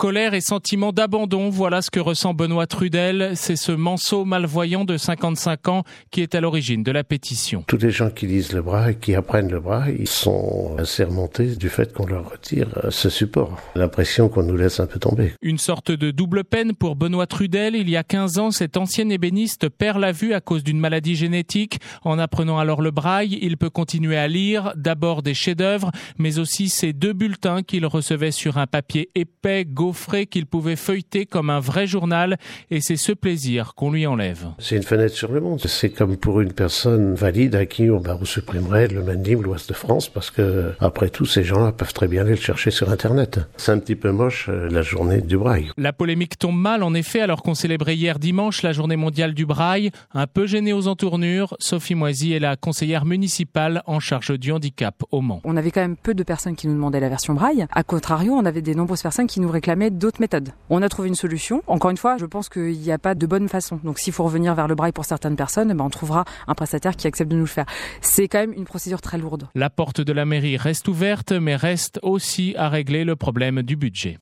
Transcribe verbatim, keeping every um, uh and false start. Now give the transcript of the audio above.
colère et sentiment d'abandon. Voilà ce que ressent Benoît Trudel. C'est ce manceau malvoyant de cinquante-cinq ans qui est à l'origine de la pétition. Tous les gens qui lisent le braille, qui apprennent le braille, ils sont assez remontés du fait qu'on leur retire ce support. L'impression qu'on nous laisse un peu tomber. Une sorte de double peine pour Benoît Trudel. Il y a quinze ans, cet ancien ébéniste perd la vue à cause d'une maladie génétique. En apprenant alors le braille, il peut continuer à lire d'abord des chefs-d'œuvre, mais aussi ces deux bulletins qu'il recevait sur un papier épais, gaufré, qu'il pouvait feuilleter comme un vrai journal. Et c'est ce plaisir qu'on lui enlève. C'est une fenêtre sur le monde. C'est comme pour une personne valide à qui on, bah, on supprimerait le Mendim, l'Ouest de France, parce que après tout, ces gens-là peuvent très bien aller le chercher sur Internet. C'est un petit peu moche, euh, la journée du braille. La polémique tombe mal, en effet, alors qu'on célébrait hier dimanche la journée mondiale du braille. Un peu gênée aux entournures, Sophie Moisy est la conseillère municipale en charge du handicap au Mans. On avait quand même peu de personnes qui nous demandaient la version braille. A contrario, on avait des nombreuses personnes qui nous réclamaient d'autres méthodes. On a trouvé une solution. Encore une fois, je pense qu'il n'y a pas de bonne façon. Donc s'il faut revenir vers le braille pour certaines personnes, ben on trouvera un prestataire qui accepte de nous le faire. C'est quand même une procédure très lourde. La porte de la mairie reste ouverte, mais reste aussi à régler le problème du budget.